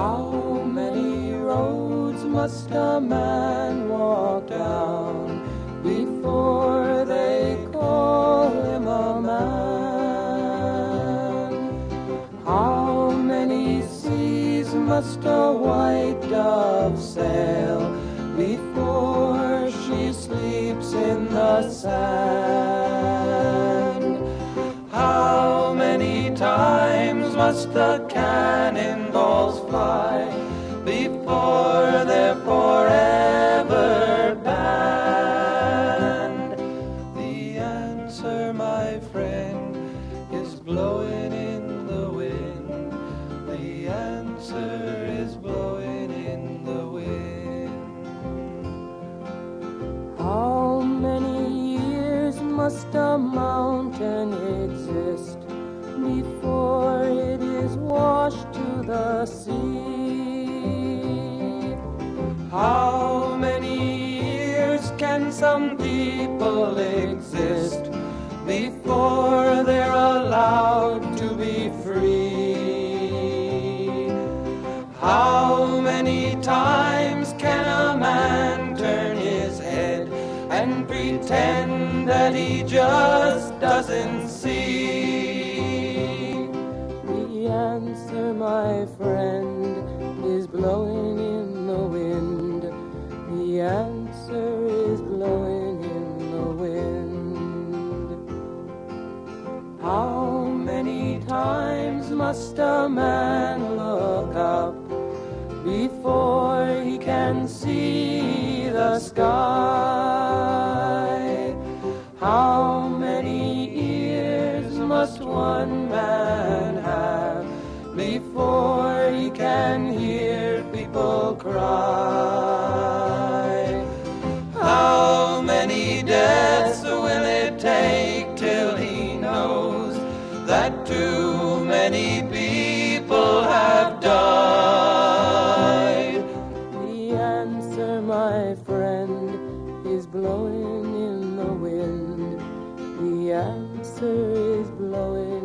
How many roads must a man walk down before they call him a man? How many seas must a white dove sail before she sleeps in the sand? How many times must the cannonballs fly before they're forever banned? The answer, my friend, is blowing in the wind. The answer is blowing in the wind. How many years must a mountain exist before it is washed to the sea? How many years can some people exist before they're allowed to be free? How many times can a man turn his head and pretend that he just doesn't see? The answer, my friend, is blowing in the wind. The answer is blowing in the wind. How many times must a man look up before he can see the sky? How many ears must one man have before he can hear people cry? How many deaths will it take till he knows that too many people have died? The answer, my friend, is blowing in the wind. The answer is blowing